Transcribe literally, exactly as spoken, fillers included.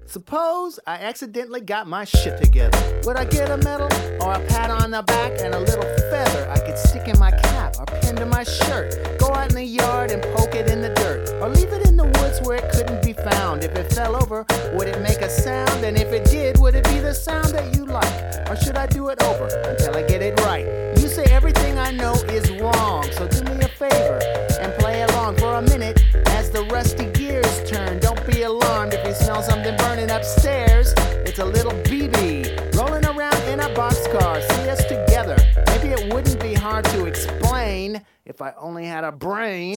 Suppose I accidentally got my shit together. Would I get a medal or a pat on the back and a little feather I could stick in my cap or pin to my shirt? Go out in the yard and poke it in the dirt, or leave it in the woods where it couldn't be found. If it fell over, would it make a sound? And if it did, would it be the sound that you like? Or should I do it over until I get it right? You say everything I know is wrong, so do me a favor and play along for a minute as the rusty gears turn. Don't be alarmed if you smell something burning upstairs. It's a little B B rolling around in a boxcar. See us together. Maybe it wouldn't be hard to explain if I only had a brain.